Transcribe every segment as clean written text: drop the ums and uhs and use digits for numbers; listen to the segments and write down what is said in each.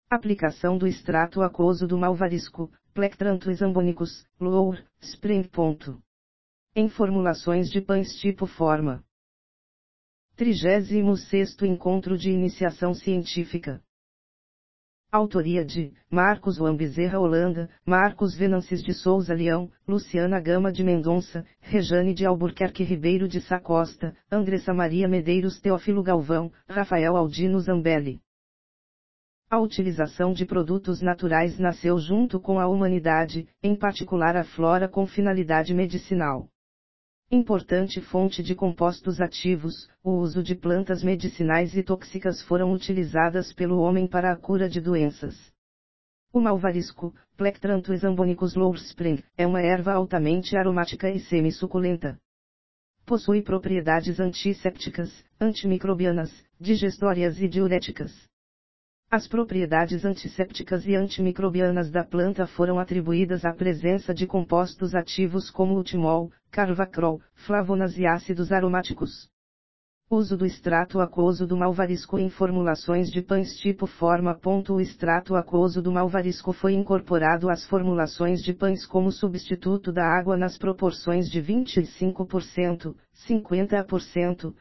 Aplicação do extrato aquoso do malvavisco, Plectranthus ambonicus, Lower, Spring. Em formulações de pães tipo forma. 36º Encontro de Iniciação Científica. Autoria de Marcos Juan Bezerra Holanda, Marcos Venances de Souza Leão, Luciana Gama de Mendonça, Rejane de Albuquerque Ribeiro de Sacosta, Andressa Maria Medeiros Teófilo Galvão, Rafael Aldino Zambelli. A utilização de produtos naturais nasceu junto com a humanidade, em particular a flora com finalidade medicinal. Importante fonte de compostos ativos, o uso de plantas medicinais e tóxicas foram utilizadas pelo homem para a cura de doenças. O malvavisco, Plectranthus ambonicus Lower Spring, é uma erva altamente aromática e semi-suculenta. Possui propriedades antissépticas, antimicrobianas, digestórias e diuréticas. As propriedades antissépticas e antimicrobianas da planta foram atribuídas à presença de compostos ativos como o timol, carvacrol, flavonas e ácidos aromáticos. Uso do extrato aquoso do malvavisco em formulações de pães tipo forma. O extrato aquoso do malvavisco foi incorporado às formulações de pães como substituto da água nas proporções de 25%, 50%,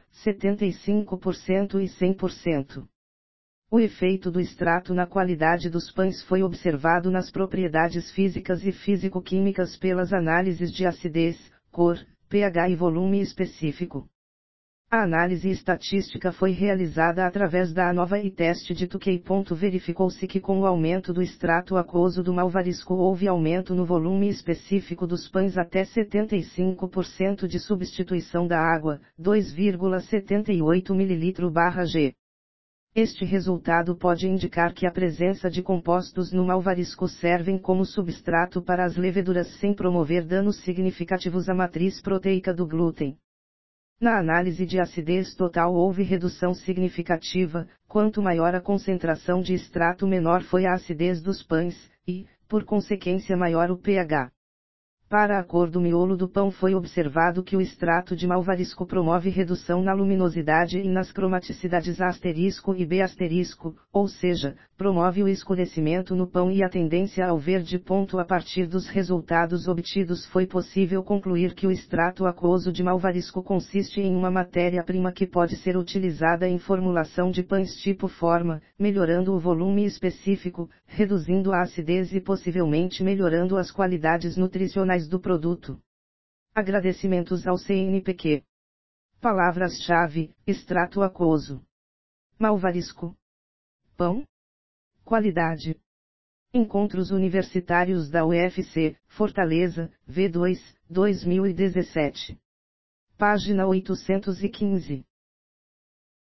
75% e 100%. O efeito do extrato na qualidade dos pães foi observado nas propriedades físicas e físico-químicas pelas análises de acidez, cor, pH e volume específico. A análise estatística foi realizada através da ANOVA e teste de Tukey. Verificou-se que com o aumento do extrato aquoso do malvavisco houve aumento no volume específico dos pães até 75% de substituição da água, 2,78 ml/g. Este resultado pode indicar que a presença de compostos no malvavisco servem como substrato para as leveduras sem promover danos significativos à matriz proteica do glúten. Na análise de acidez total houve redução significativa, quanto maior a concentração de extrato menor foi a acidez dos pães, e, por consequência maior o pH. Para a cor do miolo do pão foi observado que o extrato de malvavisco promove redução na luminosidade e nas cromaticidades A** e B**, ou seja, promove o escurecimento no pão e a tendência ao verde. A partir dos resultados obtidos foi possível concluir que o extrato aquoso de malvavisco consiste em uma matéria-prima que pode ser utilizada em formulação de pães tipo forma, melhorando o volume específico, reduzindo a acidez e possivelmente melhorando as qualidades nutricionais do produto. Agradecimentos ao CNPq. Palavras-chave: extrato aquoso, malvavisco, pão, qualidade. Encontros Universitários da UFC, Fortaleza, V2, 2017. Página 815.